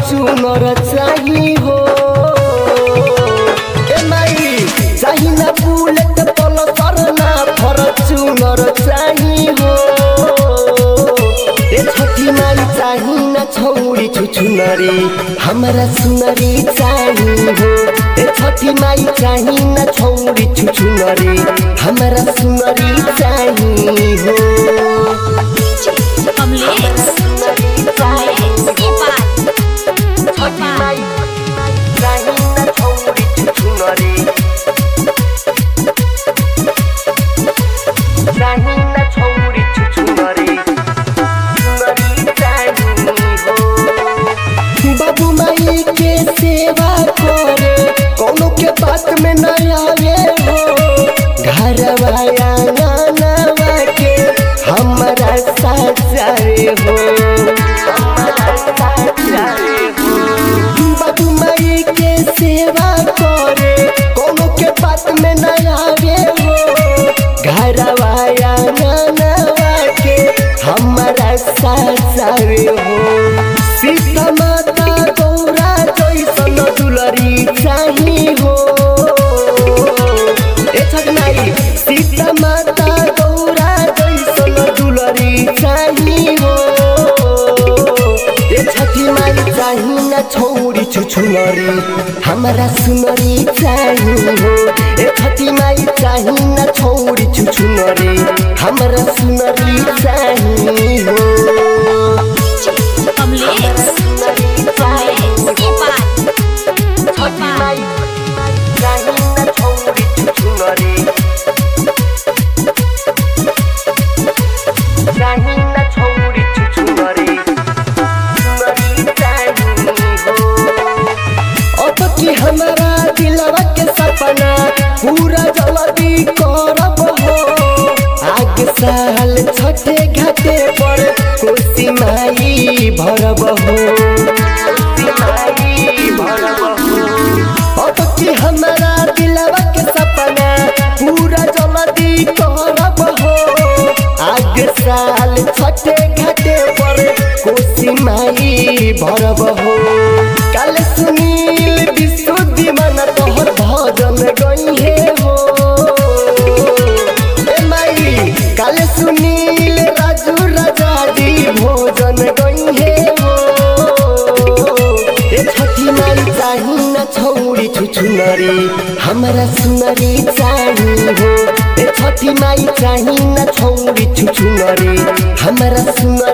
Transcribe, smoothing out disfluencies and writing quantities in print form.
Fortuner चाहिए हो ए माई चाहिए ना बुलेट पल्सर ना फॉर्च्यूनर चाहिए हो ए छोटी माई चाहिए ना छौरी छुछुनरी हमारा सुनरी चाहिए हो ए छोटी माई चाहिए ना छौरी छुछुनरी हमारा सुनरी चाहिए हो बाबू माई के सेवा करे कोनो के बात में न आवे हो घरवा आंगनवा के हमारा सासरे हो बाबू माई के सेवा करे कोनो के बात में न आवे हो घरवा आंगनवा के हमारा सासरे हो सीता माता गौरा जैसन दुलरी चाहिए हो ए छगनाई सीता माता गौरा जैसन दुलरी चाहिए हो ए छठी माई चाहिए ना छौरी छुछुनरी हमारा सुनरी चाहिए हो ए छठी माई चाहिए ना छौरी छुछुनरी हमारा सुनरी चाहिए हो हमारा दिलवा के सपना पूरा जल्दी करब हो आगे साल छठे घाटे पर कोसी माई भरब हो अब की हमारा दिलवा के सपना पूरा जल्दी करब हो आगे साल छठे घाटे पर कोसी माई भरब हो कल सुनील विशुद्धि मन तोहर भजन गई है हो ए माई कल सुनील राजू राजा जी भोजन गई है हो ए छठी माई चाहिए ना छौरी छुछुनरी हमारा सुनरी चाहिए हो ए छठी माई चाहिए ना छौरी छुछुनरी हमारा सुनरी